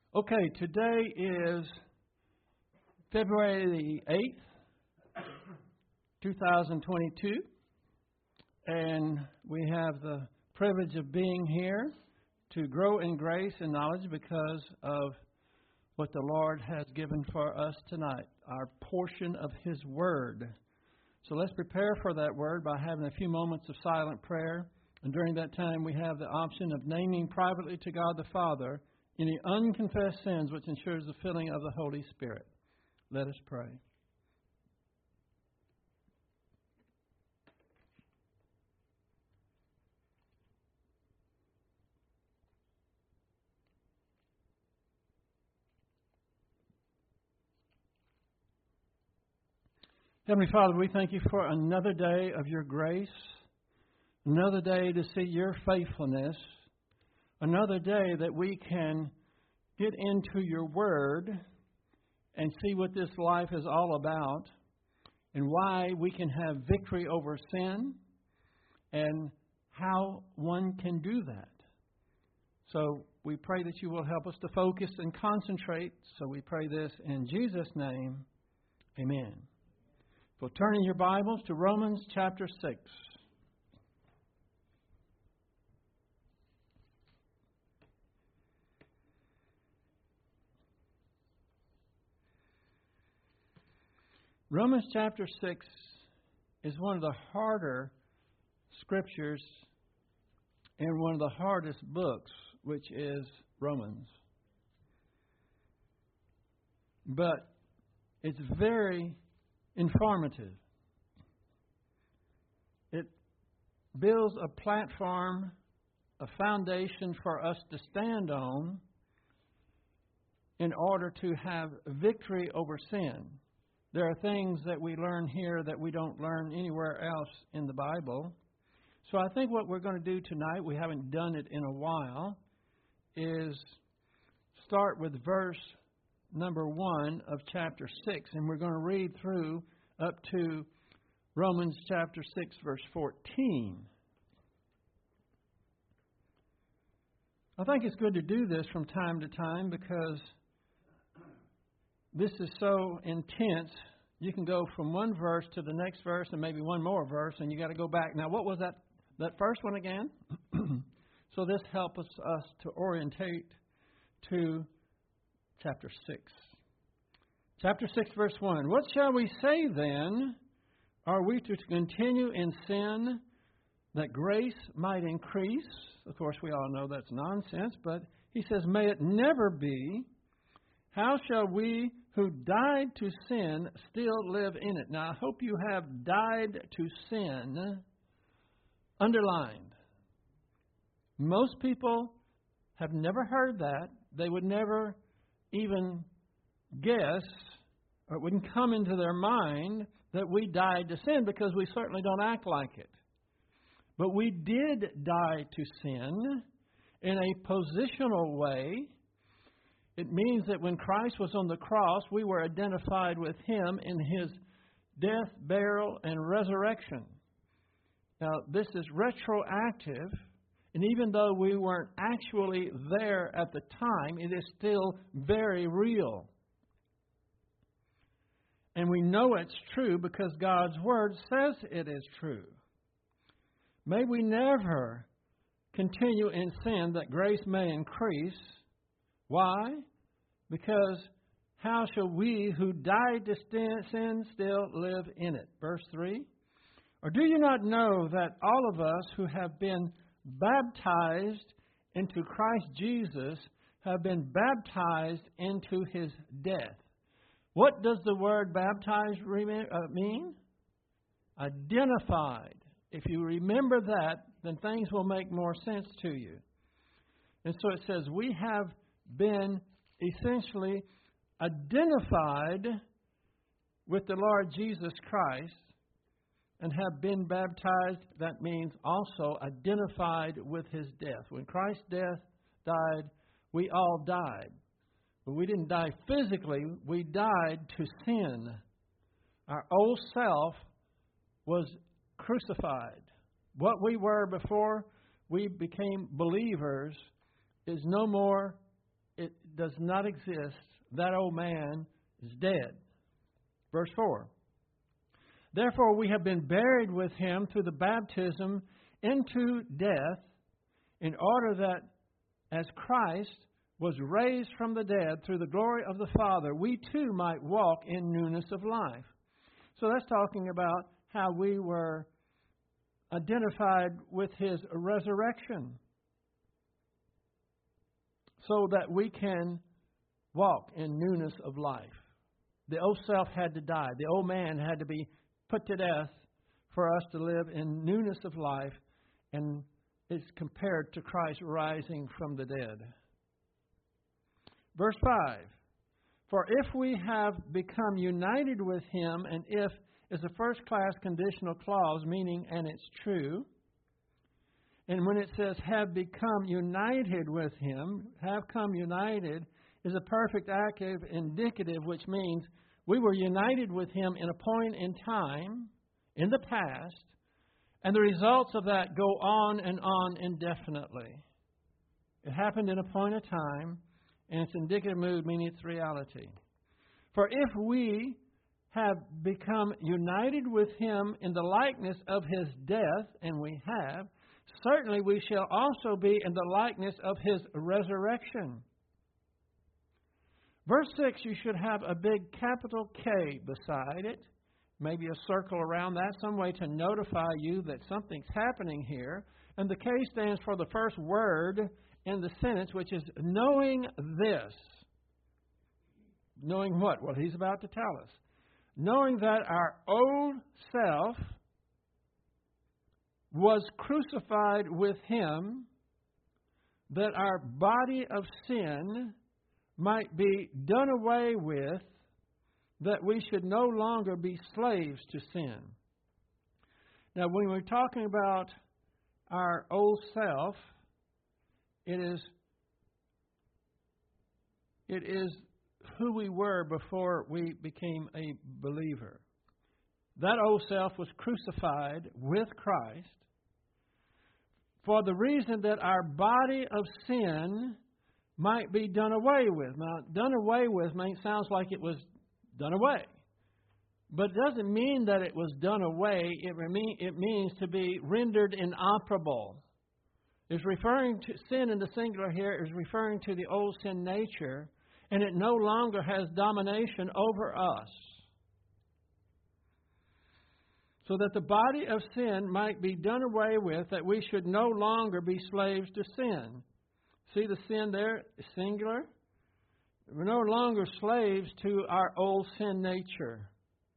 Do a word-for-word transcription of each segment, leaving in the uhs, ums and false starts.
Okay, today is February the eighth, two thousand twenty-two, and we have the privilege of being here to grow in grace and knowledge because of what the Lord has given for us tonight, our portion of His Word. So let's prepare for that Word by having a few moments of silent prayer, and during that time we have the option of naming privately to God the Father any unconfessed sins which ensures the filling of the Holy Spirit. Let us pray. Heavenly Father, we thank you for another day of your grace, another day to see your faithfulness, another day that we can get into your word and see what this life is all about and why we can have victory over sin and how one can do that. So we pray that you will help us to focus and concentrate. So we pray this in Jesus' name. Amen. So turn in your Bibles to Romans chapter six. Romans chapter six is one of the harder scriptures and one of the hardest books, which is Romans. But it's very informative. It builds a platform, a foundation for us to stand on in order to have victory over sin. There are things that we learn here that we don't learn anywhere else in the Bible. So I think what we're going to do tonight, we haven't done it in a while, is start with verse number one of chapter six. And we're going to read through up to Romans chapter six, verse fourteen. I think it's good to do this from time to time because this is so intense. You can go from one verse to the next verse and maybe one more verse, and you got to go back. Now, what was that that first one again? So this helps us, us to orientate to chapter six. Chapter six, verse one. What shall we say then? Are we to continue in sin that grace might increase? Of course, we all know that's nonsense, but he says, may it never be. How shall we who died to sin still live in it? Now, I hope you have died to sin underlined. Most people have never heard that. They would never even guess, or it wouldn't come into their mind that we died to sin because we certainly don't act like it. But we did die to sin in a positional way. It means that when Christ was on the cross, we were identified with Him in His death, burial, and resurrection. Now, this is retroactive, and even though we weren't actually there at the time, it is still very real. And we know it's true because God's Word says it is true. May we never continue in sin that grace may increase. Why? Because how shall we who died to sin still live in it? Verse three. Or do you not know that all of us who have been baptized into Christ Jesus have been baptized into His death? What does the word baptized mean? Identified. If you remember that, then things will make more sense to you. And so it says we have been essentially identified with the Lord Jesus Christ and have been baptized. That means also identified with His death. When Christ's death died, we all died. But we didn't die physically. We died to sin. Our old self was crucified. What we were before we became believers is no more, it does not exist. That old man is dead. Verse four. Therefore we have been buried with him through the baptism into death, in order that as Christ was raised from the dead through the glory of the Father, we too might walk in newness of life. So that's talking about how we were identified with his resurrection, so that we can walk in newness of life. The old self had to die. The old man had to be put to death for us to live in newness of life, and it's compared to Christ rising from the dead. Verse five, for if we have become united with him, and if is a first-class conditional clause, meaning, and it's true. And when it says have become united with him, have come united is a perfect active indicative, which means we were united with him in a point in time, in the past, and the results of that go on and on indefinitely. It happened in a point of time, and it's indicative mood, meaning it's reality. For if we have become united with him in the likeness of his death, and we have, certainly we shall also be in the likeness of his resurrection. Verse six, you should have a big capital K beside it, maybe a circle around that, some way to notify you that something's happening here. And the K stands for the first word in the sentence, which is knowing this. Knowing what? Well, he's about to tell us. Knowing that our old self was crucified with him, that our body of sin might be done away with, that we should no longer be slaves to sin. Now, when we're talking about our old self, it is it is who we were before we became a believer. That old self was crucified with Christ for the reason that our body of sin might be done away with. Now, done away with means, sounds like it was done away. But it doesn't mean that it was done away. It, mean, it means to be rendered inoperable. It's referring to sin in the singular here is referring to the old sin nature, and it no longer has domination over us. So that the body of sin might be done away with, that we should no longer be slaves to sin. See the sin there, singular? We're no longer slaves to our old sin nature.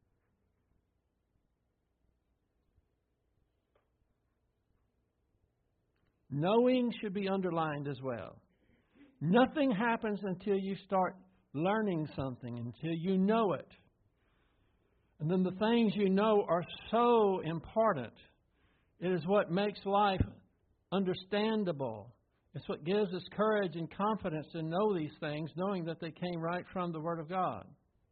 Knowing should be underlined as well. Nothing happens until you start learning something, until you know it. And then the things you know are so important. It is what makes life understandable. It's what gives us courage and confidence to know these things, knowing that they came right from the Word of God.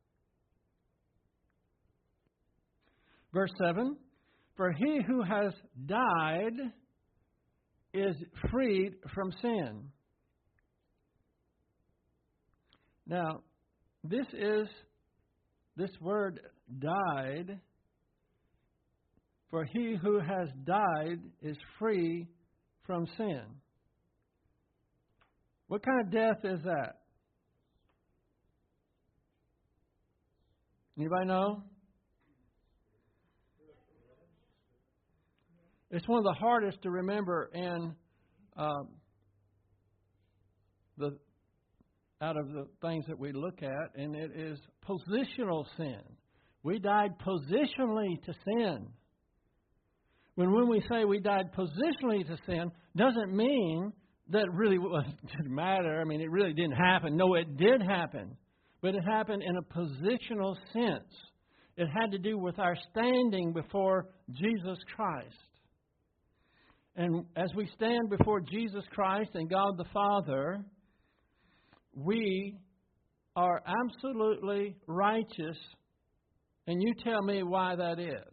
Verse seven, for he who has died is freed from sin. Now, this is, this word died, for he who has died is free from sin. What kind of death is that? Anybody know? It's one of the hardest to remember in um, the out of the things that we look at, and it is positional sin. We died positionally to sin. When when we say we died positionally to sin, doesn't mean that it really didn't matter. I mean, it really didn't happen. No, it did happen. But it happened in a positional sense. It had to do with our standing before Jesus Christ. And as we stand before Jesus Christ and God the Father, we are absolutely righteous. And you tell me why that is.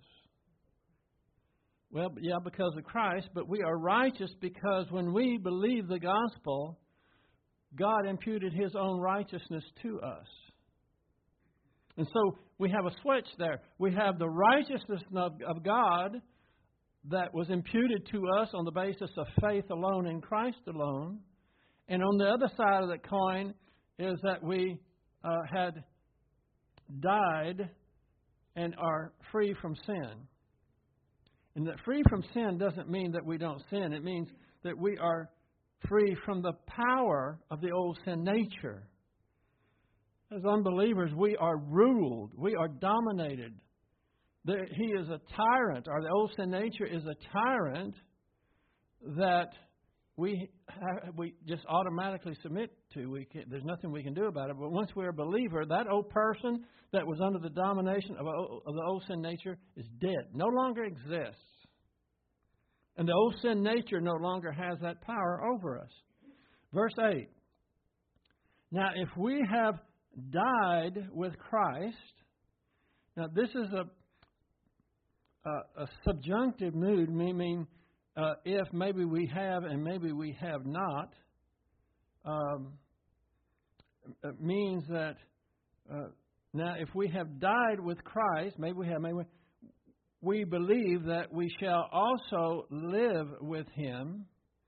Well, yeah, because of Christ, but we are righteous because when we believe the gospel, God imputed His own righteousness to us. And so we have a switch there. We have the righteousness of, of God that was imputed to us on the basis of faith alone in Christ alone. And on the other side of the coin is that we uh, had died and are free from sin. And that free from sin doesn't mean that we don't sin. It means that we are free from the power of the old sin nature. As unbelievers, we are ruled. We are dominated. There, he is a tyrant, or the old sin nature is a tyrant that we have, we just automatically submit to. We can, there's nothing we can do about it. But once we're a believer, that old person that was under the domination of, a, of the old sin nature is dead, no longer exists. And the old sin nature no longer has that power over us. Verse eight. Now, if we have died with Christ. Now, this is a a, a subjunctive mood, meaning uh, if maybe we have and maybe we have not. Um, it means that uh, now, if we have died with Christ, maybe we have, maybe we, we believe that we shall also live with Him.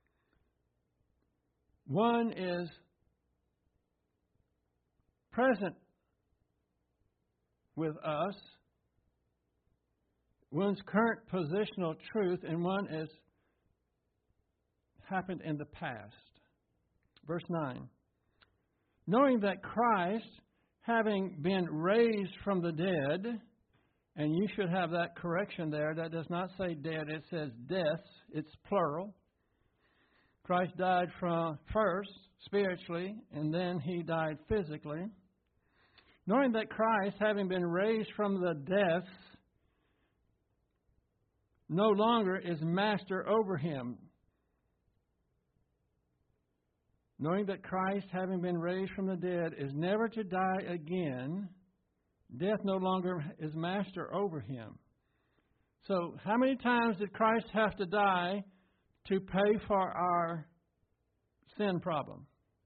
One is present with us, one's current positional truth, and one is happened in the past. Verse nine. Knowing that Christ, having been raised from the dead, and you should have that correction there, that does not say dead, it says deaths, it's plural. Christ died from first spiritually, and then He died physically. Knowing that Christ, having been raised from the deaths, no longer is master over him. Knowing that Christ, having been raised from the dead, is never to die again, death no longer is master over him. So, how many times did Christ have to die to pay for our sin problem?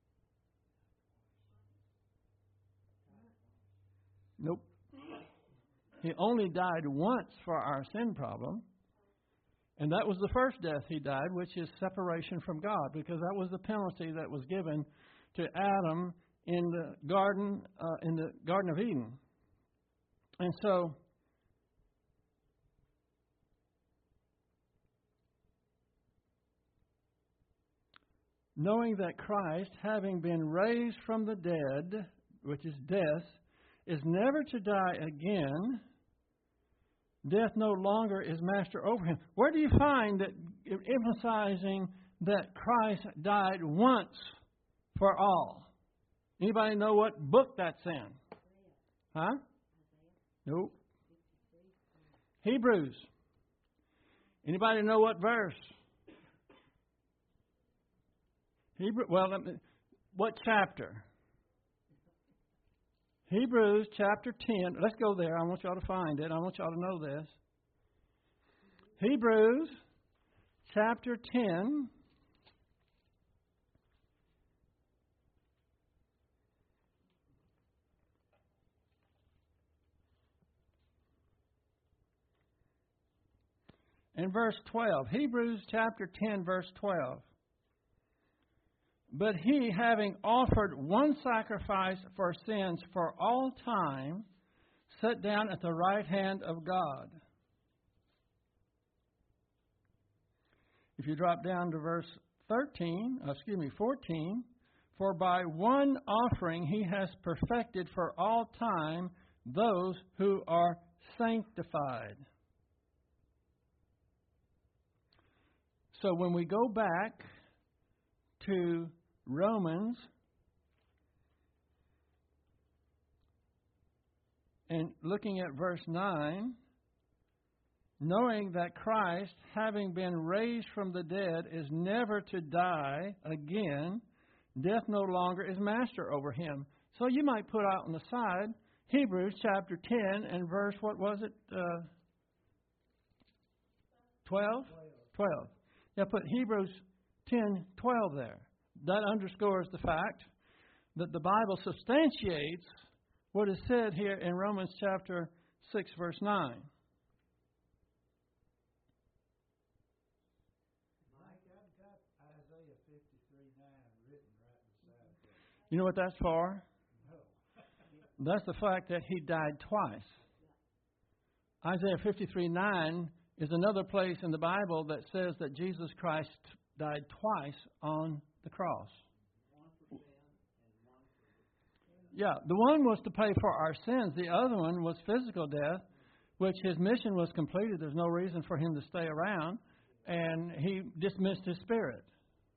Nope. He only died once for our sin problem. And that was the first death He died, which is separation from God, because that was the penalty that was given to Adam in the garden, uh, in the Garden of Eden. And so, knowing that Christ, having been raised from the dead, which is death, is never to die again, death no longer is master over him. Where do you find that emphasizing that Christ died once for all? Anybody know what book that's in? Huh? Nope. Hebrews. Anybody know what verse? Hebrew. Well, let me, what chapter? Hebrews chapter ten. Let's go there. I want y'all to find it. I want y'all to know this. Hebrews chapter ten. And verse twelve. Hebrews chapter ten, verse twelve. But He, having offered one sacrifice for sins for all time, sat down at the right hand of God. If you drop down to verse thirteen, excuse me, fourteen, for by one offering He has perfected for all time those who are sanctified. So when we go back to Romans and looking at verse nine, knowing that Christ, having been raised from the dead, is never to die again, death no longer is master over him. So you might put out on the side Hebrews chapter ten and verse, what was it? Uh, twelve? twelve. Yeah, put Hebrews ten twelve there. That underscores the fact that the Bible substantiates what is said here in Romans chapter six, verse nine. You know what that's for? That's the fact that he died twice. Isaiah fifty-three nine is another place in the Bible that says that Jesus Christ died twice on the cross. Yeah, the one was to pay for our sins. The other one was physical death, which his mission was completed. There's no reason for him to stay around, and he dismissed his spirit.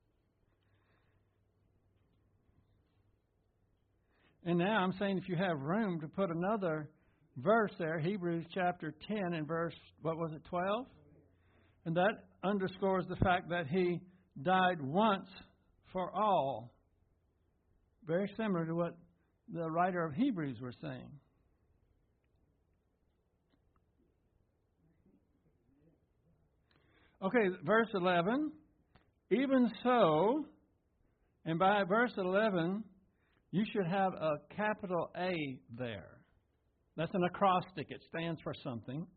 And now I'm saying if you have room to put another verse there, Hebrews chapter ten and verse, what was it, twelve? And that underscores the fact that he died once for all. Very similar to what the writer of Hebrews were saying. Okay, verse eleven. Even so, and by verse eleven, you should have a capital A there. That's an acrostic. It stands for something.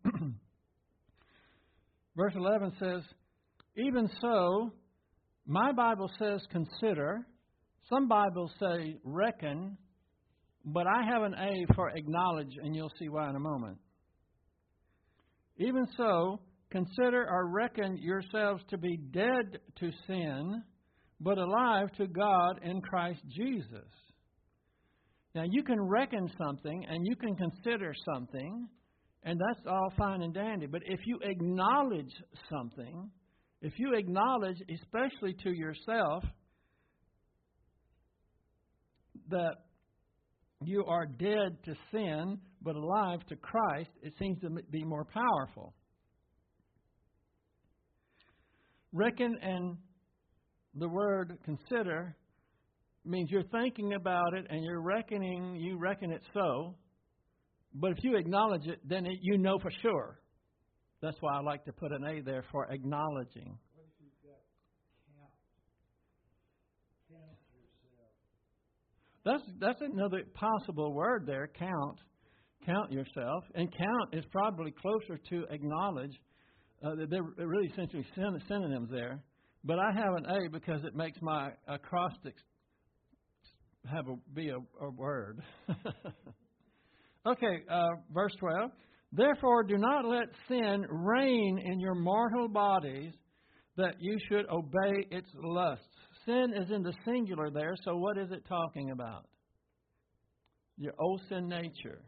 Verse eleven says, even so, my Bible says consider. Some Bibles say reckon. But I have an A for acknowledge, and you'll see why in a moment. Even so, consider or reckon yourselves to be dead to sin, but alive to God in Christ Jesus. Now, you can reckon something, and you can consider something, and that's all fine and dandy. But if you acknowledge something, if you acknowledge, especially to yourself, that you are dead to sin, but alive to Christ, it seems to be more powerful. Reckon and the word consider means you're thinking about it and you're reckoning, you reckon it so. But if you acknowledge it, then it, you know for sure. That's why I like to put an A there for acknowledging. What if you've got count? Count yourself. That's that's another possible word there, count. Count yourself. And count is probably closer to acknowledge. Uh, they're really essentially syn- synonyms there. But I have an A because it makes my acrostics have a, be a, a word. Okay, uh, verse twelve. Therefore, do not let sin reign in your mortal bodies, that you should obey its lusts. Sin is in the singular there, so what is it talking about? Your old sin nature.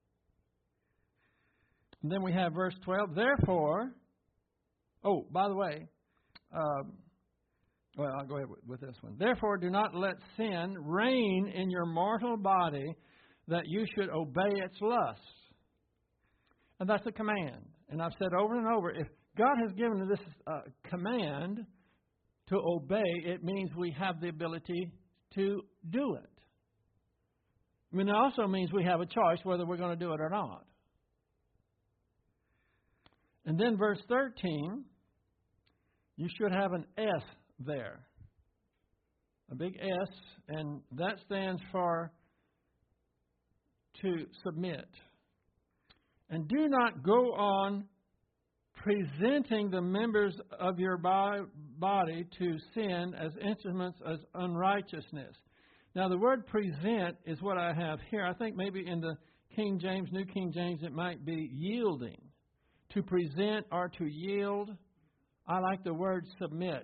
And then we have verse twelve. Therefore, oh, by the way, um, well, I'll go ahead with, with this one. Therefore, do not let sin reign in your mortal body, that you should obey its lusts. And that's a command. And I've said over and over, if God has given this uh, command to obey, it means we have the ability to do it. I mean, it also means we have a choice whether we're going to do it or not. And then verse thirteen, you should have an S there. A big S, and that stands for to submit. And do not go on presenting the members of your body to sin as instruments of unrighteousness. Now, the word present is what I have here. I think maybe in the King James, New King James, it might be yielding. To present or to yield. I like the word submit.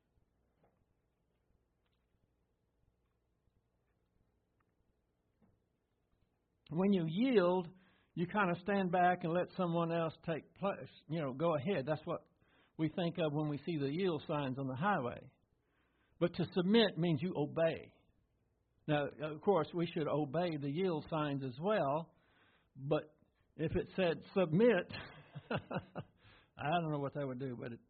When you yield, you kind of stand back and let someone else take place, you know, go ahead. That's what we think of when we see the yield signs on the highway. But to submit means you obey. Now, of course, we should obey the yield signs as well. But if it said submit, I don't know what that would do, but it.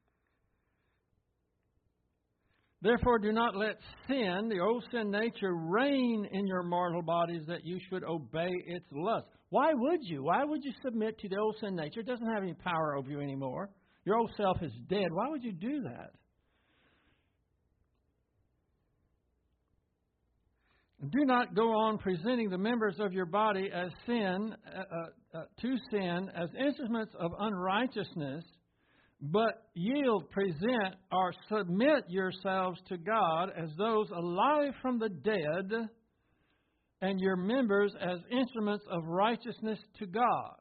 Therefore, do not let sin, the old sin nature, reign in your mortal bodies, that you should obey its lust. Why would you? Why would you submit to the old sin nature? It doesn't have any power over you anymore. Your old self is dead. Why would you do that? Do not go on presenting the members of your body as sin, uh, uh, to sin, as instruments of unrighteousness, but yield, present, or submit yourselves to God as those alive from the dead, and your members as instruments of righteousness to God.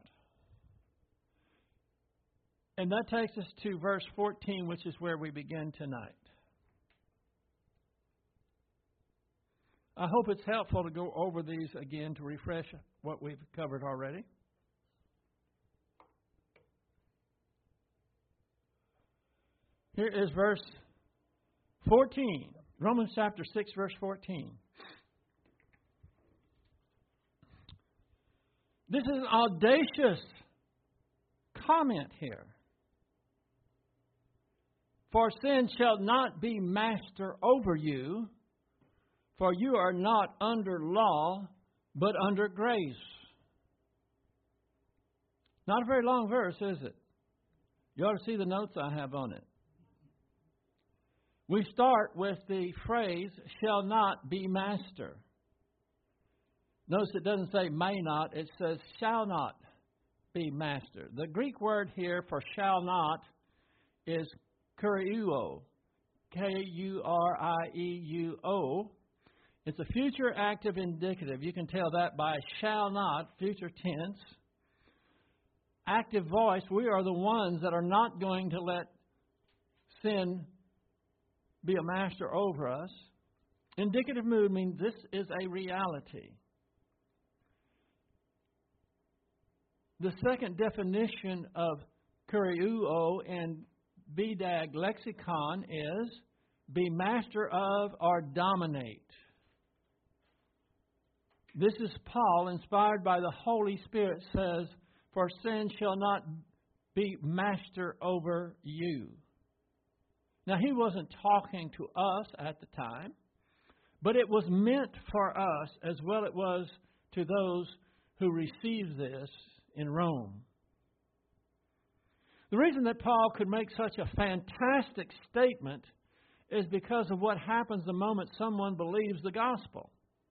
And that takes us to verse fourteen, which is where we begin tonight. I hope it's helpful to go over these again to refresh what we've covered already. Here is verse fourteen. Romans chapter six, verse fourteen. This is an audacious comment here. For sin shall not be master over you, for you are not under law, but under grace. Not a very long verse, is it? You ought to see the notes I have on it. We start with the phrase, shall not be master. Notice it doesn't say may not, it says shall not be master. The Greek word here for shall not is kuriuo, K U R I E U O. It's a future active indicative. You can tell that by shall not, future tense. Active voice, we are the ones that are not going to let sin be a master over us. Indicative mood means this is a reality. The second definition of kuriuo in B D A G lexicon is be master of or dominate. This is Paul, inspired by the Holy Spirit, says, for sin shall not be master over you. Now, he wasn't talking to us at the time, but it was meant for us as well it was to those who received this in Rome. The reason that Paul could make such a fantastic statement is because of what happens the moment someone believes the gospel.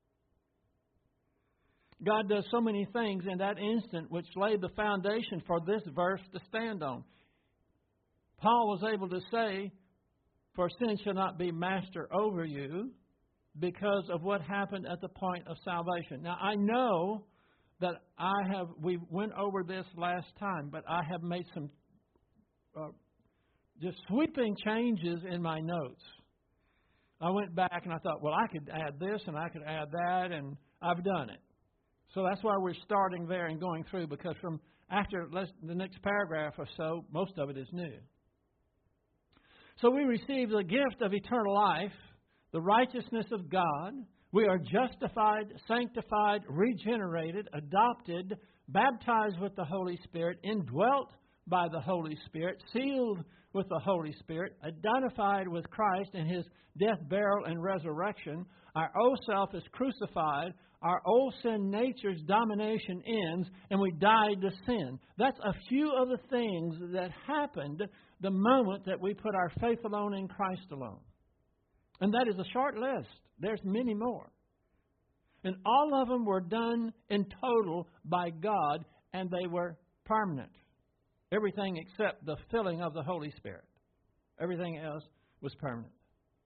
God does so many things in that instant which laid the foundation for this verse to stand on. Paul was able to say, for sin shall not be master over you, because of what happened at the point of salvation. Now, I know that I have, we went over this last time, but I have made some uh, just sweeping changes in my notes. I went back and I thought, well, I could add this and I could add that, and I've done it. So that's why we're starting there and going through, because from after the next paragraph or so, most of it is new. So we receive the gift of eternal life, the righteousness of God. We are justified, sanctified, regenerated, adopted, baptized with the Holy Spirit, indwelt by the Holy Spirit, sealed with the Holy Spirit, identified with Christ in His death, burial, and resurrection. Our old self is crucified. Our old sin nature's domination ends, and we died to sin. That's a few of the things that happened the moment that we put our faith alone in Christ alone. And that is a short list. There's many more. And all of them were done in total by God, and they were permanent. Everything except the filling of the Holy Spirit. Everything else was permanent.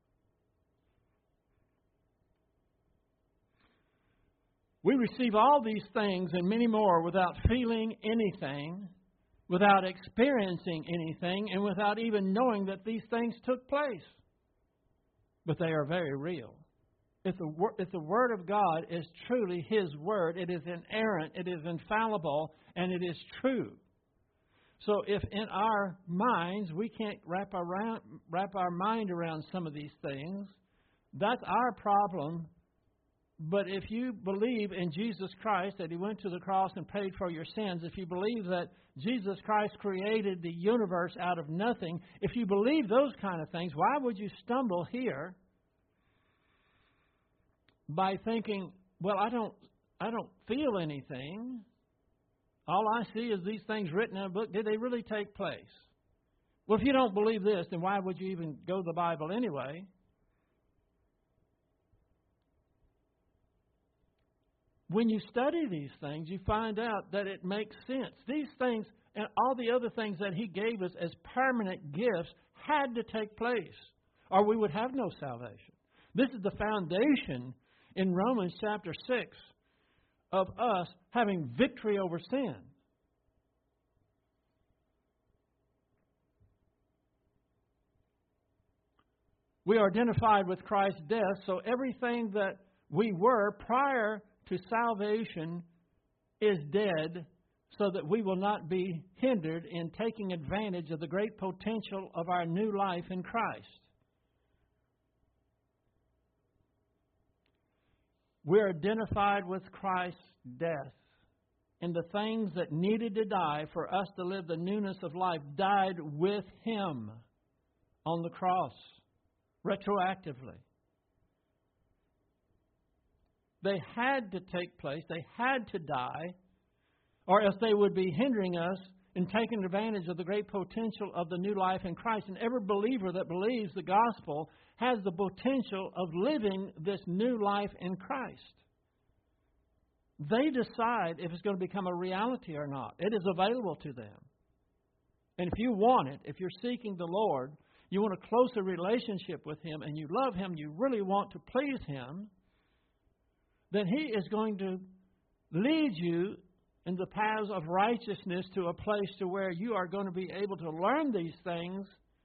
We receive all these things and many more without feeling anything, without experiencing anything, and without even knowing that these things took place. But they are very real. If the, if the Word of God is truly His Word, it is inerrant, it is infallible, and it is true. So if in our minds we can't wrap, around, wrap our mind around some of these things, that's our problem. But if you believe in Jesus Christ, that He went to the cross and paid for your sins, if you believe that Jesus Christ created the universe out of nothing, if you believe those kind of things, why would you stumble here by thinking, well, I don't, I don't feel anything. All I see is these things written in a book. Did they really take place? Well, if you don't believe this, then why would you even go to the Bible anyway? when you study these things, you find out that it makes sense. These things and all the other things that He gave us as permanent gifts had to take place, or we would have no salvation. This is the foundation in Romans chapter six of us having victory over sin. We are identified with Christ's death, so everything that we were prior to salvation is dead, so that we will not be hindered in taking advantage of the great potential of our new life in Christ. We're identified with Christ's death. And the things that needed to die for us to live the newness of life died with Him on the cross, retroactively. They had to take place. They had to die, or else they would be hindering us in taking advantage of the great potential of the new life in Christ. And every believer that believes the gospel has the potential of living this new life in Christ. They decide if it's going to become a reality or not. It is available to them. And if you want it, if you're seeking the Lord, you want a closer relationship with Him, and you love Him, you really want to please Him, then He is going to lead you in the paths of righteousness to a place to where you are going to be able to learn these things,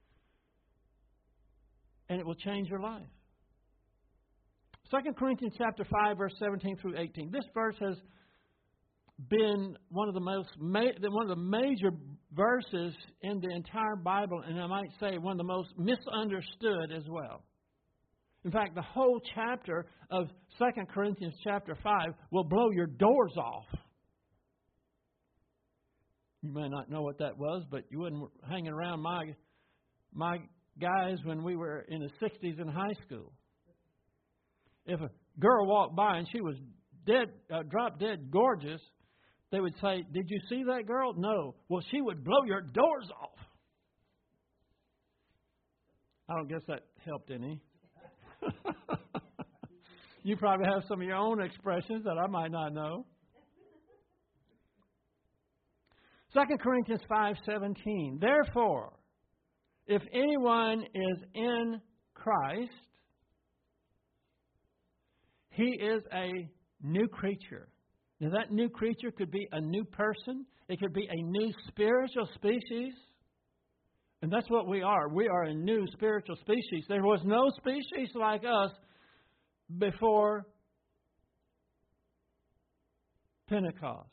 and it will change your life. Second Corinthians chapter five, verse seventeen through eighteen. This verse has been one of the most ma- one of the major verses in the entire Bible, and I might say one of the most misunderstood as well. In fact, the whole chapter of Second Corinthians chapter five will blow your doors off. You may not know what that was, but you wasn't hanging around my my guys when we were in the sixties in high school. If a girl walked by and she was dead, uh, drop dead gorgeous, they would say, "Did you see that girl?" "No." Well, she would blow your doors off. I don't guess that helped any. You probably have some of your own expressions that I might not know. Second Corinthians five seventeen. Therefore, if anyone is in Christ, he is a new creature. Now, that new creature could be a new person. It could be a new spiritual species. And that's what we are. We are a new spiritual species. There was no species like us before Pentecost.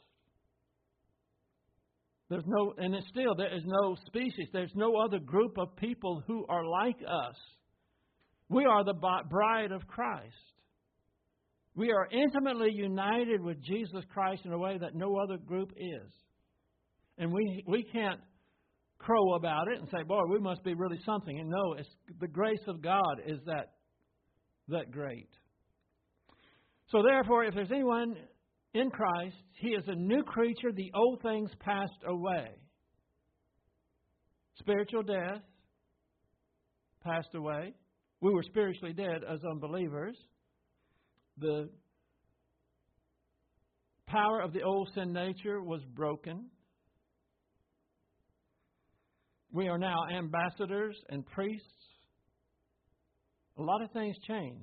There's no, and it's still, there is no species. There's no other group of people who are like us. We are the bride of Christ. We are intimately united with Jesus Christ in a way that no other group is. And we we can't crow about it and say, boy, we must be really something. And no, it's the grace of God is that that great. So therefore, if there's anyone in Christ, he is a new creature. The old things passed away. Spiritual death passed away. We were spiritually dead as unbelievers. The power of the old sin nature was broken. We are now ambassadors and priests. A lot of things changed.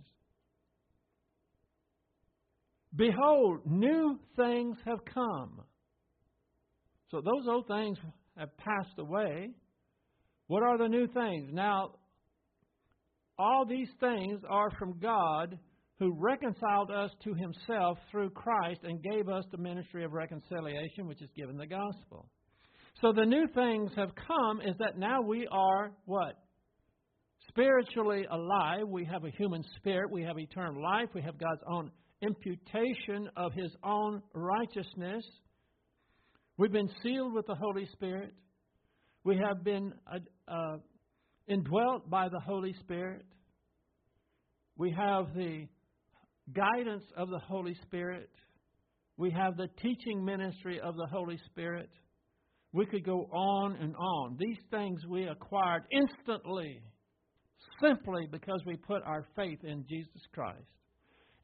Behold, new things have come. So those old things have passed away. What are the new things? Now, all these things are from God, who reconciled us to Himself through Christ and gave us the ministry of reconciliation, which is given the gospel. So the new things have come is that now we are what? Spiritually alive. We have a human spirit. We have eternal life. We have God's own imputation of His own righteousness. We've been sealed with the Holy Spirit. We have been uh, uh, indwelt by the Holy Spirit. We have the guidance of the Holy Spirit. We have the teaching ministry of the Holy Spirit. We could go on and on. These things we acquired instantly, simply because we put our faith in Jesus Christ.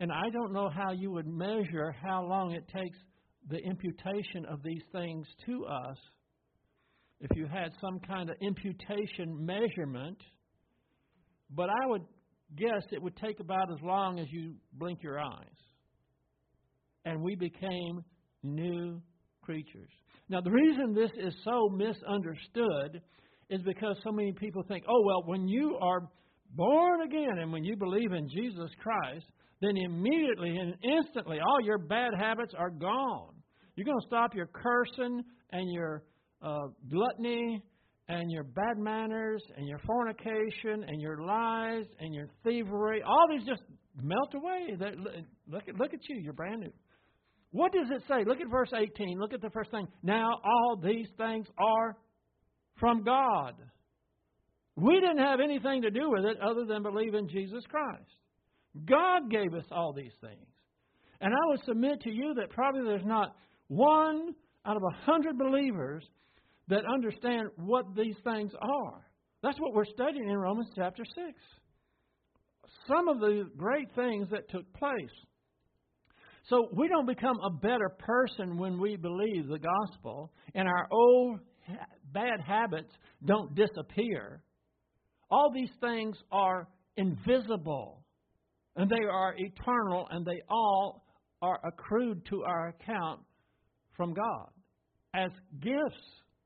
And I don't know how you would measure how long it takes the imputation of these things to us if you had some kind of imputation measurement. But I would guess it would take about as long as you blink your eyes. And we became new creatures. Now, the reason this is so misunderstood is because so many people think, oh, well, when you are born again and when you believe in Jesus Christ, then immediately and instantly all your bad habits are gone. You're going to stop your cursing and your uh, gluttony and your bad manners and your fornication and your lies and your thievery. All these just melt away. They, look, at, look at you. You're brand new. What does it say? Look at verse eighteen. Look at the first thing. Now all these things are from God. We didn't have anything to do with it other than believe in Jesus Christ. God gave us all these things. And I would submit to you that probably there's not one out of a hundred believers that understand what these things are. That's what we're studying in Romans chapter six. Some of the great things that took place. So we don't become a better person when we believe the gospel, and our old bad habits don't disappear. All these things are invisible, and they are eternal, and they all are accrued to our account from God as gifts.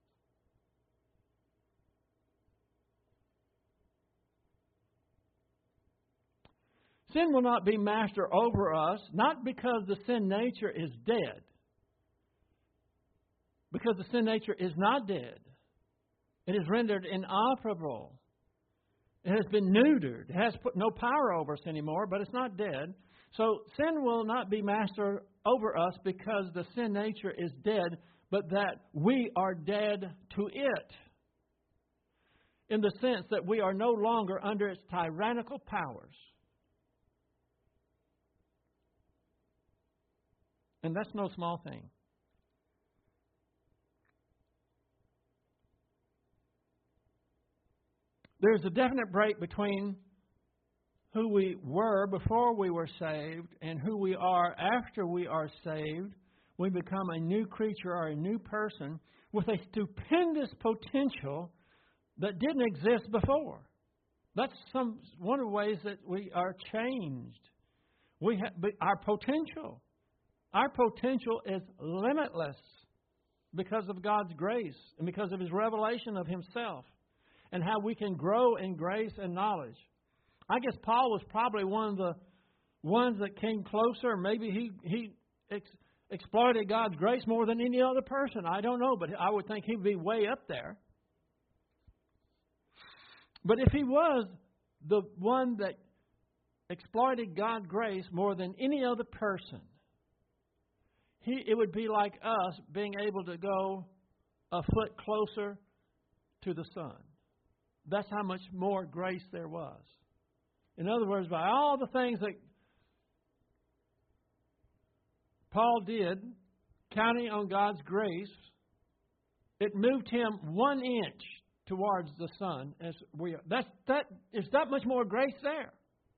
Sin will not be master over us, not because the sin nature is dead. Because the sin nature is not dead. It is rendered inoperable. It has been neutered. It has put no power over us anymore, but it's not dead. So sin will not be master over us because the sin nature is dead, but that we are dead to it. In the sense that we are no longer under its tyrannical powers. And that's no small thing. There's a definite break between who we were before we were saved and who we are after we are saved. We become a new creature or a new person with a stupendous potential that didn't exist before. That's some one of the ways that we are changed. We have our potential. Our potential is limitless because of God's grace and because of His revelation of Himself and how we can grow in grace and knowledge. I guess Paul was probably one of the ones that came closer. Maybe he, he ex- exploited God's grace more than any other person. I don't know, but I would think he'd be way up there. But if he was the one that exploited God's grace more than any other person, He, it would be like us being able to go a foot closer to the sun. That's how much more grace there was. In other words, by all the things that Paul did, counting on God's grace, it moved him one inch towards the sun. As we are. That's, that is that much more grace there.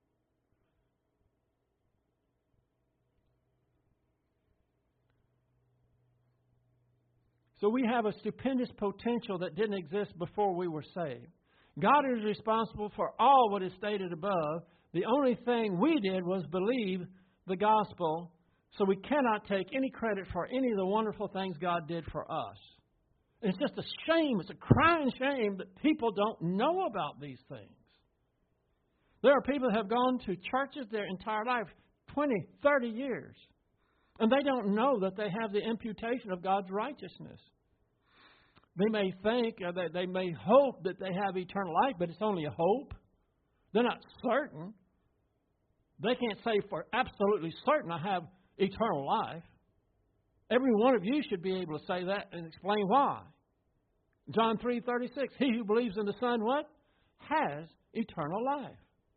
So we have a stupendous potential that didn't exist before we were saved. God is responsible for all what is stated above. The only thing we did was believe the gospel, so we cannot take any credit for any of the wonderful things God did for us. It's just a shame, it's a crying shame that people don't know about these things. There are people who have gone to churches their entire life, twenty, thirty years, and they don't know that they have the imputation of God's righteousness. They may think, or they, they may hope that they have eternal life, but it's only a hope. They're not certain. They can't say for absolutely certain I have eternal life. Every one of you should be able to say that and explain why. John three thirty-six, he who believes in the Son, what? Has eternal life.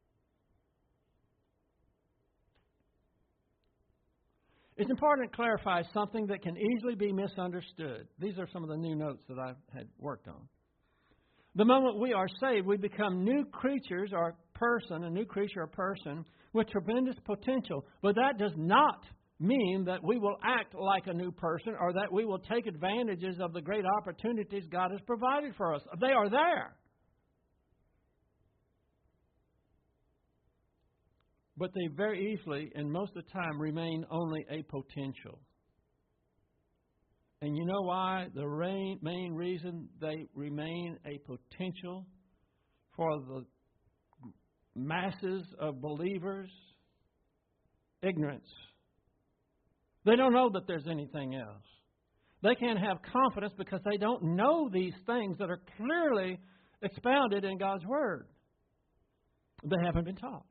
It's important to clarify something that can easily be misunderstood. These are some of the new notes that I've had worked on. The moment we are saved, we become new creatures or person, a new creature, a person, with tremendous potential. But that does not mean that we will act like a new person or that we will take advantages of the great opportunities God has provided for us. They are there. But they very easily, and most of the time, remain only a potential. And you know why? The main reason they remain a potential for the masses of believers? Ignorance. They don't know that there's anything else. They can't have confidence because they don't know these things that are clearly expounded in God's Word. They haven't been taught.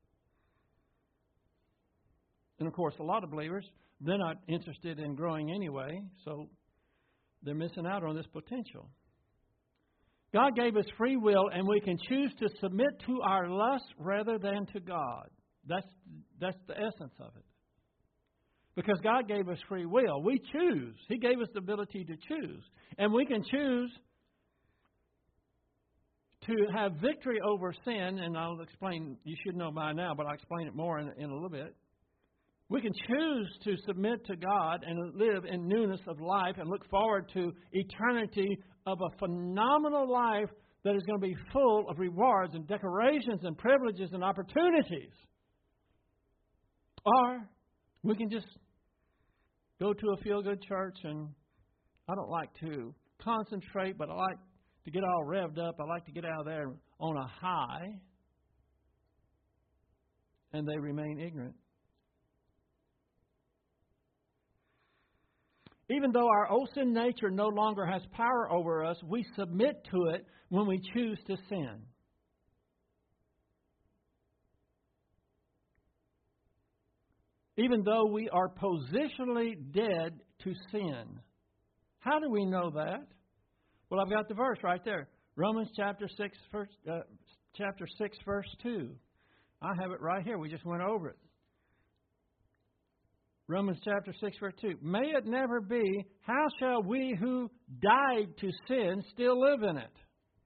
And of course, a lot of believers, they're not interested in growing anyway, so they're missing out on this potential. God gave us free will, and we can choose to submit to our lusts rather than to God. That's, that's the essence of it. Because God gave us free will. We choose. He gave us the ability to choose. And we can choose to have victory over sin, and I'll explain, you should know by now, but I'll explain it more in, in a little bit. We can choose to submit to God and live in newness of life and look forward to eternity of a phenomenal life that is going to be full of rewards and decorations and privileges and opportunities. Or we can just go to a feel-good church, and I don't like to concentrate, but I like to get all revved up. I like to get out of there on a high, and they remain ignorant. Even though our old sin nature no longer has power over us, we submit to it when we choose to sin. Even though we are positionally dead to sin. How do we know that? Well, I've got the verse right there. Romans chapter six, verse, uh, chapter six, verse two. I have it right here. We just went over it. Romans chapter six, verse two. May it never be, how shall we who died to sin still live in it?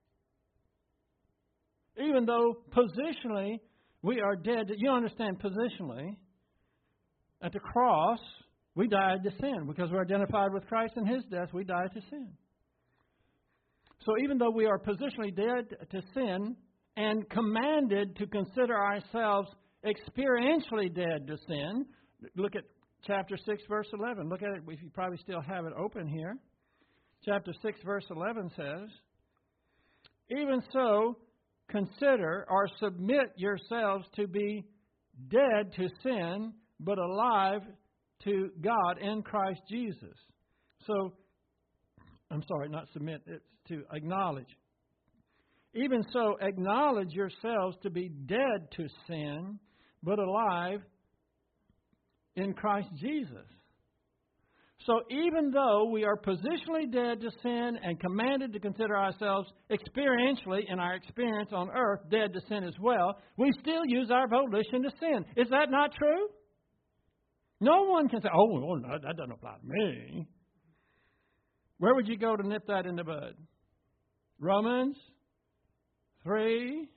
Even though positionally we are dead. You understand positionally. At the cross, we died to sin. Because we're identified with Christ in His death, we died to sin. So even though we are positionally dead to sin and commanded to consider ourselves experientially dead to sin, look at chapter six, verse eleven. Look at it if you probably still have it open here. Chapter six, verse eleven says, even so, consider or submit yourselves to be dead to sin, but alive to God in Christ Jesus. So, I'm sorry, not submit, it's to acknowledge. Even so, acknowledge yourselves to be dead to sin, but alive in Christ Jesus. So even though we are positionally dead to sin and commanded to consider ourselves experientially, in our experience on earth, dead to sin as well, we still use our volition to sin. Is that not true? No one can say, oh, well, no, that doesn't apply to me. Where would you go to nip that in the bud? Romans three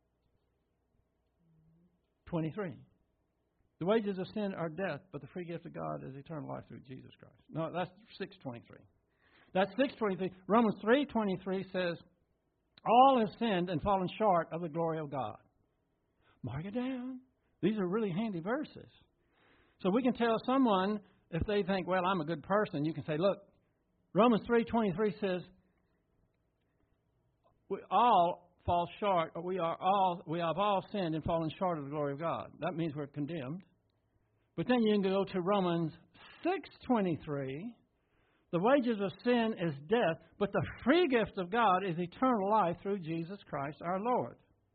twenty-three. The wages of sin are death, but the free gift of God is eternal life through Jesus Christ. No, that's six twenty-three. That's six twenty-three. Romans three twenty-three says, all have sinned and fallen short of the glory of God. Mark it down. These are really handy verses. So we can tell someone, if they think, well, I'm a good person, you can say, look, Romans three twenty-three says, we all fall short, or we are all we have all sinned and fallen short of the glory of God. That means we're condemned. But then you can go to Romans six twenty-three. The wages of sin is death, but the free gift of God is eternal life through Jesus Christ our Lord.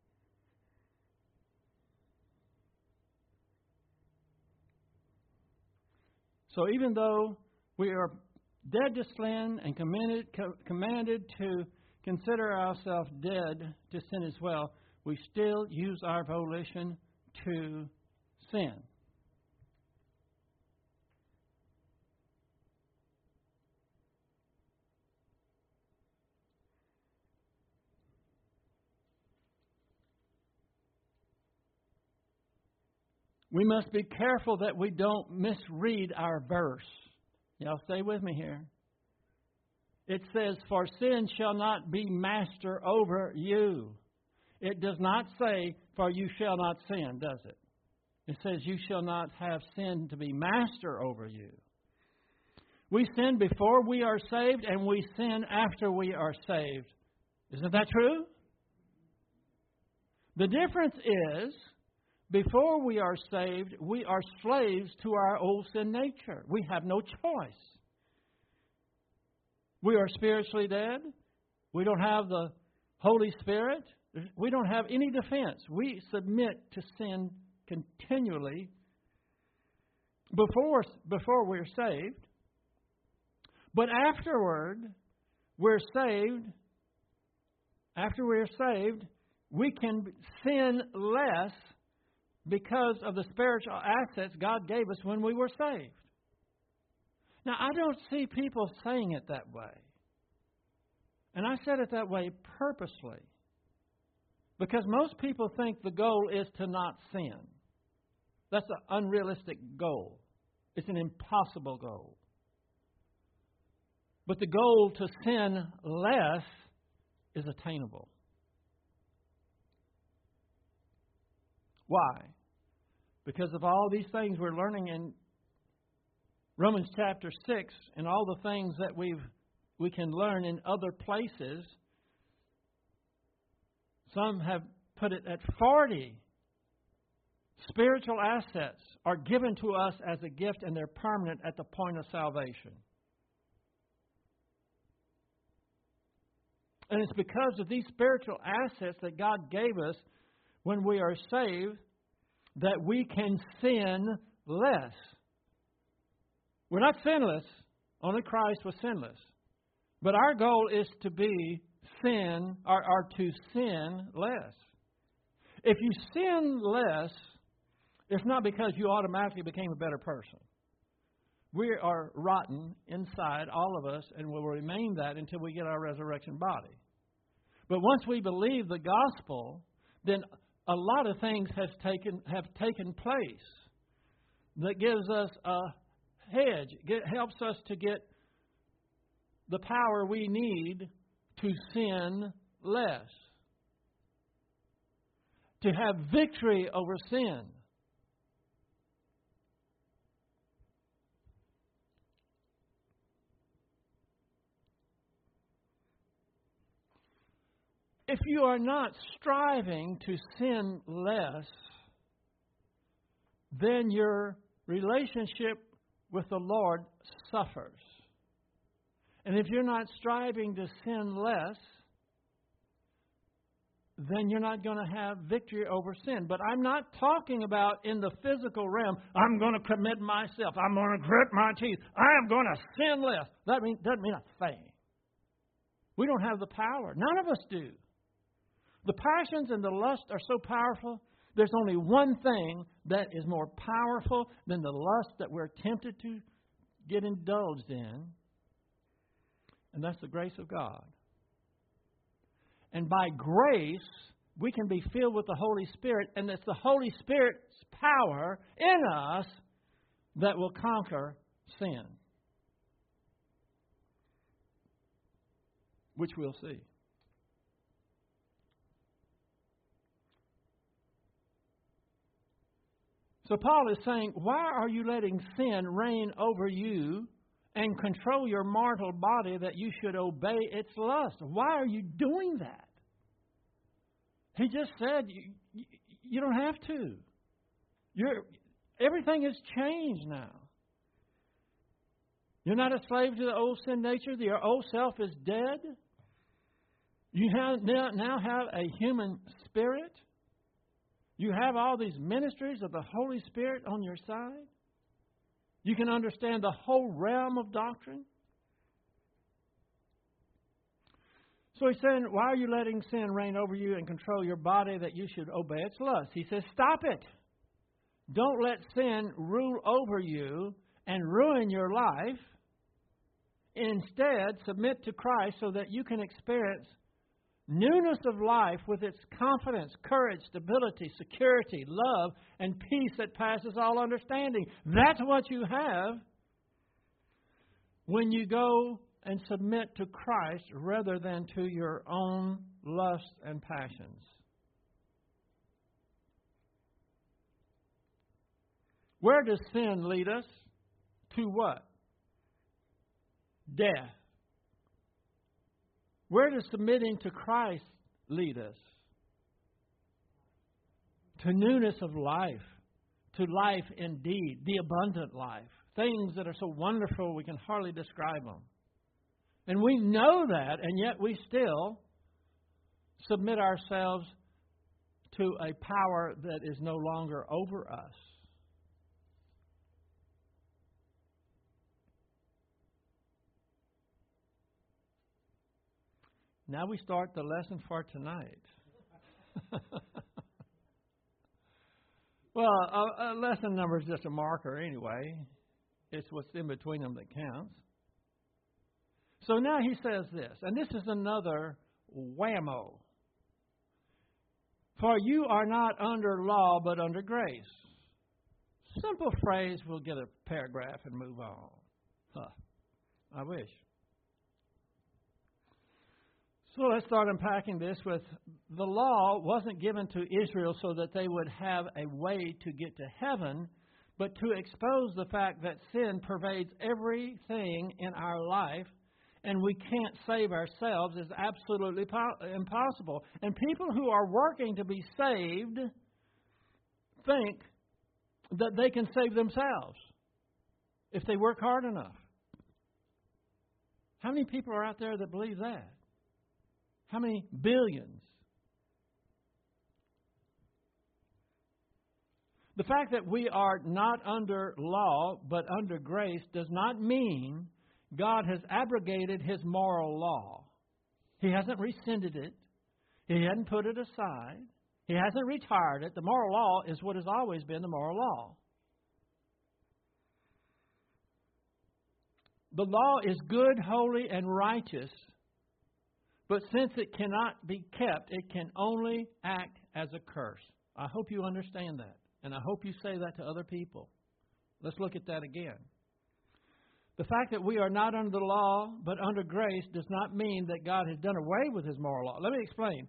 So even though we are dead to sin and commanded, co- commanded to consider ourselves dead to sin as well, we still use our volition to sin. We must be careful that we don't misread our verse. Y'all stay with me here. It says, for sin shall not be master over you. It does not say, for you shall not sin, does it? It says, you shall not have sin to be master over you. We sin before we are saved, and we sin after we are saved. Isn't that true? The difference is, before we are saved, we are slaves to our old sin nature. We have no choice. We are spiritually dead. We don't have the Holy Spirit. We don't have any defense. We submit to sin continually before, before we're saved. But afterward, we're saved. After we're saved, we can sin less because of the spiritual assets God gave us when we were saved. Now, I don't see people saying it that way. And I said it that way purposely. Because most people think the goal is to not sin. That's an unrealistic goal. It's an impossible goal. But the goal to sin less is attainable. Why? Because of all these things we're learning in Romans chapter six and all the things that we've we can learn in other places. Some have put it at forty spiritual assets are given to us as a gift, and they're permanent at the point of salvation. And it's because of these spiritual assets that God gave us when we are saved that we can sin less. We're not sinless. Only Christ was sinless. But our goal is to be sin, or, or to sin less. If you sin less, it's not because you automatically became a better person. We are rotten inside, all of us, and will remain that until we get our resurrection body. But once we believe the gospel, then a lot of things has taken have taken place that gives us a hedge. It helps us to get the power we need to sin less, to have victory over sin. If you are not striving to sin less, then your relationship with the Lord suffers. And if you're not striving to sin less, then you're not going to have victory over sin. But I'm not talking about in the physical realm, I'm going to commit myself. I'm going to grit my teeth. I am going to sin less. That mean, doesn't mean a thing. We don't have the power. None of us do. The passions and the lust are so powerful, there's only one thing that is more powerful than the lust that we're tempted to get indulged in, and that's the grace of God. And by grace, we can be filled with the Holy Spirit, and it's the Holy Spirit's power in us that will conquer sin, which we'll see. So Paul is saying, why are you letting sin reign over you and control your mortal body that you should obey its lust? Why are you doing that? He just said you, you, you don't have to. You're, everything has changed now. You're not a slave to the old sin nature. Your old self is dead. You have, now, now have a human spirit. You have all these ministries of the Holy Spirit on your side. You can understand the whole realm of doctrine. So he's saying, why are you letting sin reign over you and control your body that you should obey its lust? He says, stop it. Don't let sin rule over you and ruin your life. Instead, submit to Christ so that you can experience Newness of life with its confidence, courage, stability, security, love, and peace that passes all understanding. That's what you have when you go and submit to Christ rather than to your own lusts and passions. Where does sin lead us? To what? Death. Where does submitting to Christ lead us? To newness of life, to life indeed, the abundant life. Things that are so wonderful we can hardly describe them. And we know that, and yet we still submit ourselves to a power that is no longer over us. Now we start the lesson for tonight. Well, a, a lesson number is just a marker anyway. It's what's in between them that counts. So now he says this, and this is another whammo. For you are not under law, but under grace. Simple phrase, we'll get a paragraph and move on. Huh. I wish. So let's start unpacking this with the law wasn't given to Israel so that they would have a way to get to heaven, but to expose the fact that sin pervades everything in our life, and we can't save ourselves is absolutely po- impossible. And people who are working to be saved think that they can save themselves if they work hard enough. How many people are out there that believe that? How many billions? The fact that we are not under law but under grace does not mean God has abrogated His moral law. He hasn't rescinded it. He hasn't put it aside. He hasn't retired it. The moral law is what has always been the moral law. The law is good, holy, and righteous. But since it cannot be kept, it can only act as a curse. I hope you understand that. And I hope you say that to other people. Let's look at that again. The fact that we are not under the law, but under grace, does not mean that God has done away with His moral law. Let me explain.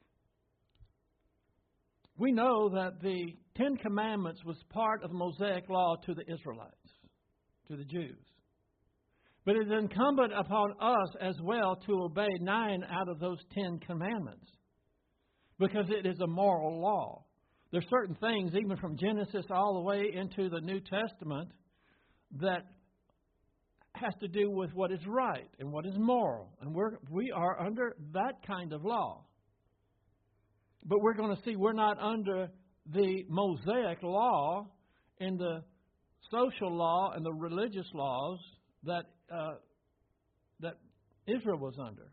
We know that the Ten Commandments was part of the Mosaic law to the Israelites, to the Jews. But it is incumbent upon us as well to obey nine out of those Ten Commandments, because it is a moral law. There are certain things, even from Genesis all the way into the New Testament, that has to do with what is right and what is moral. And we're, we are under that kind of law. But we're going to see we're not under the Mosaic law and the social law and the religious laws that uh, that Israel was under.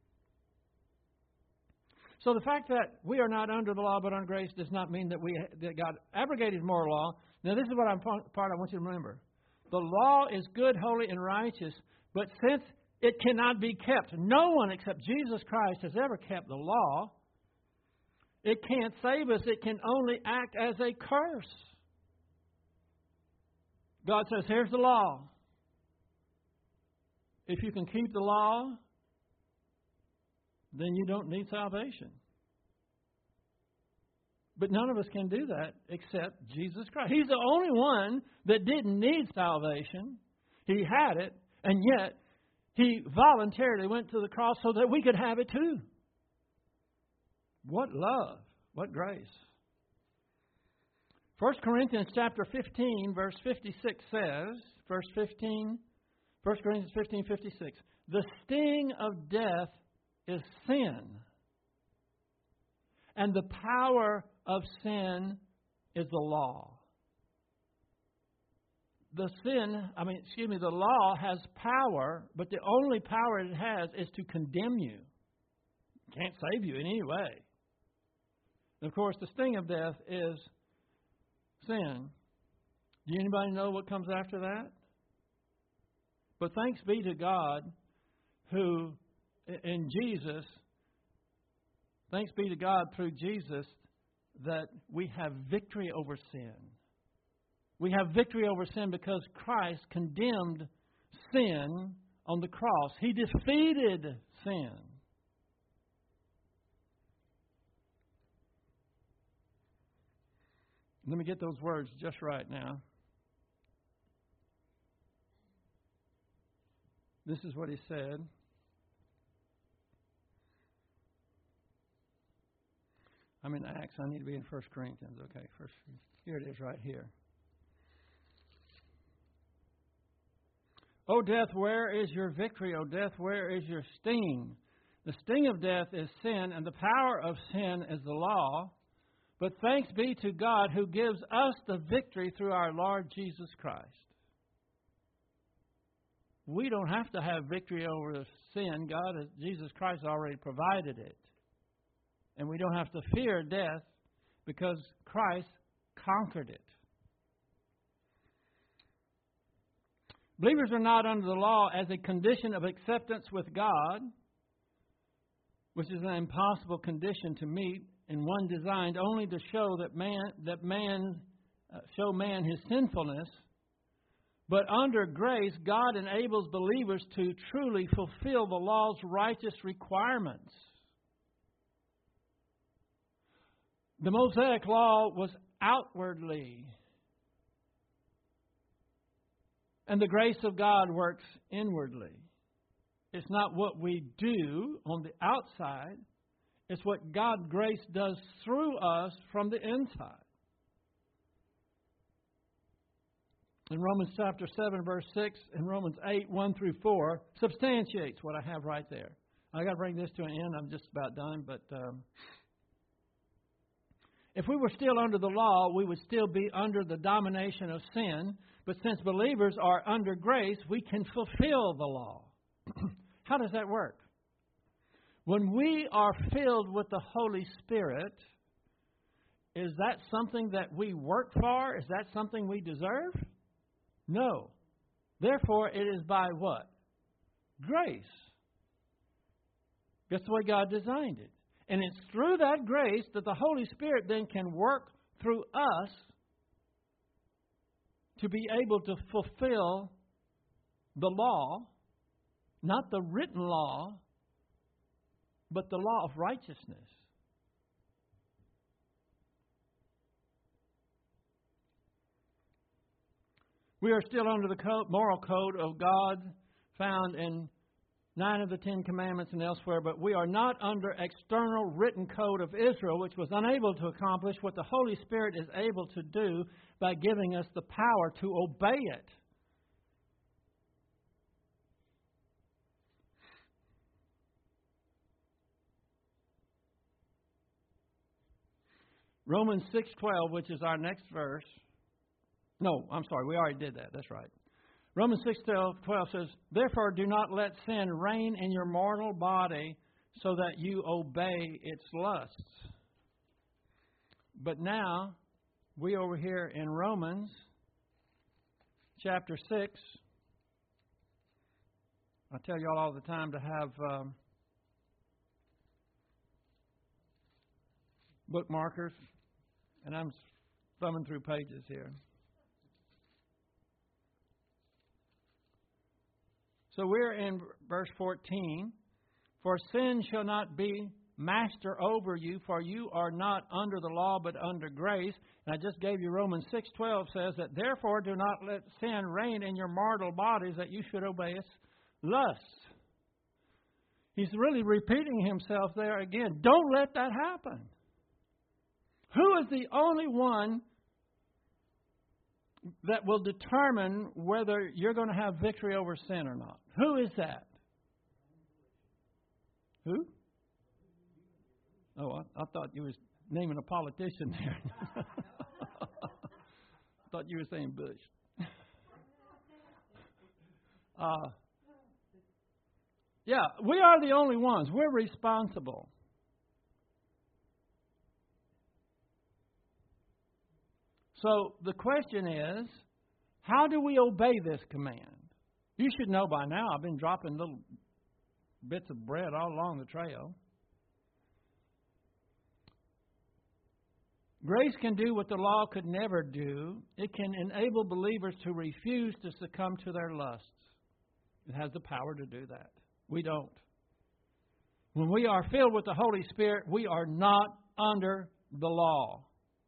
So the fact that we are not under the law but under grace does not mean that we that God abrogated moral law. Now this is what I'm part I want you to remember. The law is good, holy, and righteous, but since it cannot be kept, no one except Jesus Christ has ever kept the law. It can't save us. It can only act as a curse. God says, here's the law. If you can keep the law, then you don't need salvation. But none of us can do that except Jesus Christ. He's the only one that didn't need salvation. He had it, and yet He voluntarily went to the cross so that we could have it too. What love, what grace. First Corinthians chapter fifteen, verse fifty-six says, verse fifteen, First Corinthians fifteen, fifty-six, the sting of death is sin, and the power of sin is the law. The sin, I mean, excuse me, the law has power, but the only power it has is to condemn you. It can't save you in any way. And of course, the sting of death is sin. Do anybody know what comes after that? But thanks be to God who, in Jesus, Thanks be to God through Jesus that we have victory over sin. We have victory over sin because Christ condemned sin on the cross. He defeated sin. Let me get those words just right now. This is what he said. I'm in Acts. I need to be in First Corinthians. Okay, first, here it is right here. O death, where is your victory? O death, where is your sting? The sting of death is sin, and the power of sin is the law. But thanks be to God who gives us the victory through our Lord Jesus Christ. We don't have to have victory over sin. God, Jesus Christ already provided it. And we don't have to fear death because Christ conquered it. Believers are not under the law as a condition of acceptance with God, which is an impossible condition to meet, and one designed only to show that man that man uh, show man his sinfulness. But under grace, God enables believers to truly fulfill the law's righteous requirements. The Mosaic law was outwardly, and the grace of God works inwardly. It's not what we do on the outside. It's what God's grace does through us from the inside. In Romans chapter seven, verse six, and Romans eight, one through four, substantiates what I have right there. I got to bring this to an end. I'm just about done, but um, if we were still under the law, we would still be under the domination of sin. But since believers are under grace, we can fulfill the law. How does that work? When we are filled with the Holy Spirit, is that something that we work for? Is that something we deserve? No. Therefore, it is by what? Grace. That's the way God designed it. And it's through that grace that the Holy Spirit then can work through us to be able to fulfill the law, not the written law, but the law of righteousness. We are still under the code, moral code of God found in nine of the Ten Commandments and elsewhere, but we are not under external written code of Israel, which was unable to accomplish what the Holy Spirit is able to do by giving us the power to obey it. Romans six twelve, which is our next verse. No, I'm sorry, we already did that. That's right. Romans six twelve says, "Therefore do not let sin reign in your mortal body so that you obey its lusts." But now, we over here in Romans chapter six, I tell you all all the time to have um, bookmarkers, and I'm thumbing through pages here. So we're in verse fourteen. "For sin shall not be master over you, for you are not under the law, but under grace." And I just gave you Romans six twelve says that, "Therefore do not let sin reign in your mortal bodies, that you should obey its lusts." He's really repeating himself there again. Don't let that happen. Who is the only one that will determine whether you're going to have victory over sin or not? Who is that? Who? Oh, I, I thought you was naming a politician there. I thought you were saying Bush. uh, yeah, we are the only ones. We're responsible. So the question is, how do we obey this command? You should know by now, I've been dropping little bits of bread all along the trail. Grace can do what the law could never do. It can enable believers to refuse to succumb to their lusts. It has the power to do that. We don't. When we are filled with the Holy Spirit, we are not under the law.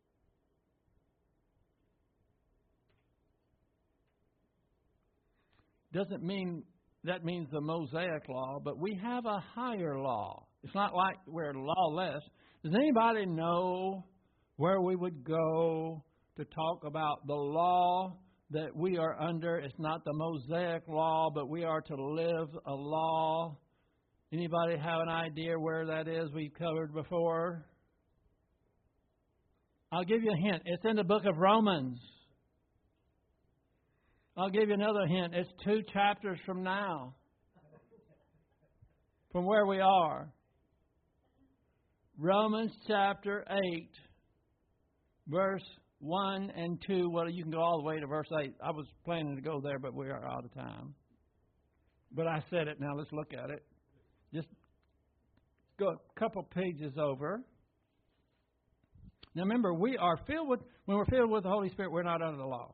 Doesn't mean that means the Mosaic law, but we have a higher law. It's not like we're lawless. Does anybody know where we would go to talk about the law that we are under? It's not the Mosaic law, but we are to live a law. Anybody have an idea where that is we've covered before? I'll give you a hint. It's in the book of Romans. I'll give you another hint. It's two chapters from now, from where we are. Romans chapter eight, verse one and two. Well, you can go all the way to verse eight. I was planning to go there, but we are out of time. But I said it. Now let's look at it. Just go a couple pages over. Now remember, we are filled with, when we're filled with the Holy Spirit, we're not under the law.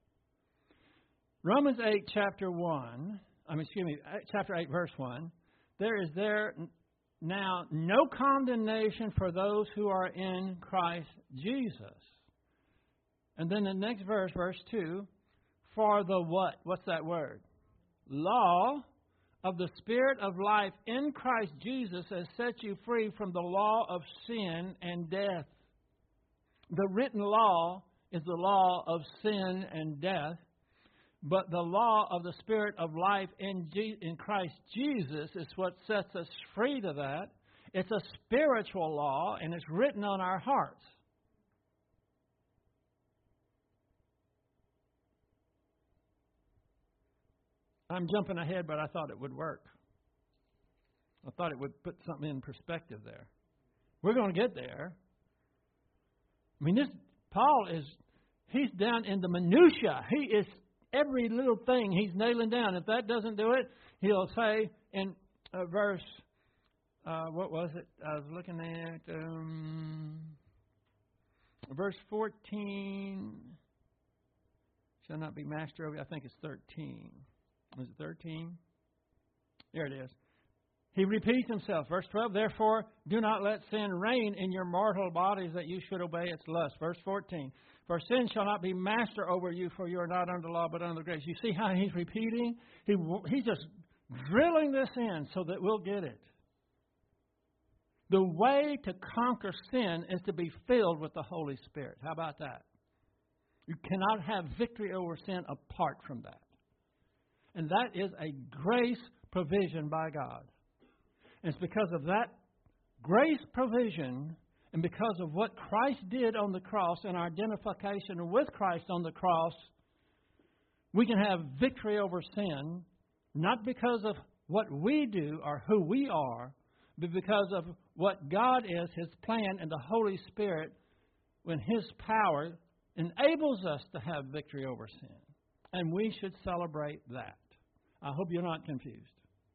Romans eight, chapter one, I mean, excuse me, chapter eight, verse one. There is there now no condemnation for those who are in Christ Jesus. And then the next verse, verse two, for the what? What's that word? Law of the Spirit of life in Christ Jesus has set you free from the law of sin and death. The written law is the law of sin and death. But the law of the Spirit of life in, Je- in Christ Jesus is what sets us free to that. It's a spiritual law, and it's written on our hearts. I'm jumping ahead, but I thought it would work. I thought it would put something in perspective there. We're going to get there. I mean, this Paul is, he's down in the minutia. He is every little thing he's nailing down. If that doesn't do it, he'll say in uh, verse, uh, what was it? I was looking at um, verse fourteen. Shall not be master over you. I think it's thirteen. Is it thirteen? There it is. He repeats himself. Verse twelve, therefore, do not let sin reign in your mortal bodies that you should obey its lust. Verse fourteen, for sin shall not be master over you, for you are not under law, but under grace. You see how he's repeating? He, he's just drilling this in so that we'll get it. The way to conquer sin is to be filled with the Holy Spirit. How about that? You cannot have victory over sin apart from that. And that is a grace provision by God. And it's because of that grace provision and because of what Christ did on the cross and our identification with Christ on the cross, we can have victory over sin, not because of what we do or who we are, but because of what God is, His plan, and the Holy Spirit, when His power enables us to have victory over sin. And we should celebrate that. I hope you're not confused.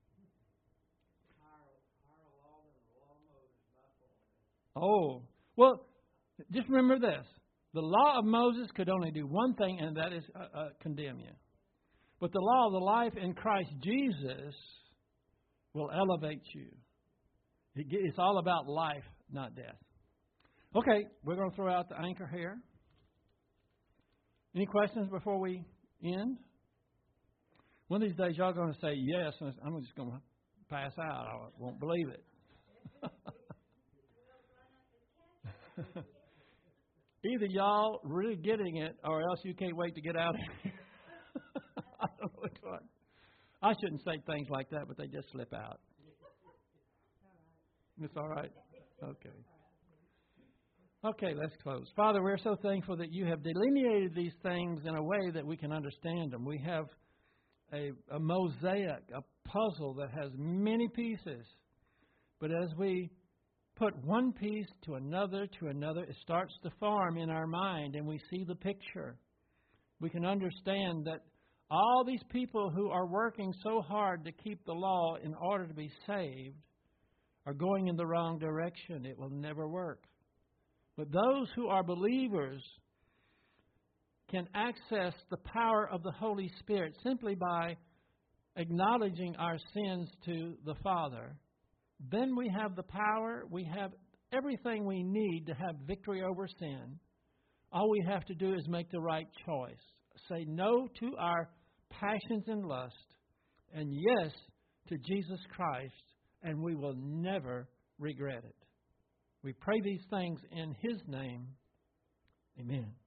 Oh, well, just remember this. The law of Moses could only do one thing, and that is uh, uh, condemn you. But the law of the life in Christ Jesus will elevate you. It, it's all about life, not death. Okay, we're going to throw out the anchor here. Any questions before we end? One of these days, y'all are going to say yes, and I'm just going to pass out. I won't believe it. Either y'all really getting it, or else you can't wait to get out of here. I don't know which one. I shouldn't say things like that, but they just slip out. It's all right? Okay. Okay, let's close. Father, we're so thankful that you have delineated these things in a way that we can understand them. We have a, a mosaic, a puzzle that has many pieces. But as we put one piece to another to another, it starts to form in our mind, and we see the picture. We can understand that all these people who are working so hard to keep the law in order to be saved are going in the wrong direction. It will never work. But those who are believers can access the power of the Holy Spirit simply by acknowledging our sins to the Father. Then we have the power, we have everything we need to have victory over sin. All we have to do is make the right choice. Say no to our passions and lust, and yes to Jesus Christ, and we will never regret it. We pray these things in His name. Amen.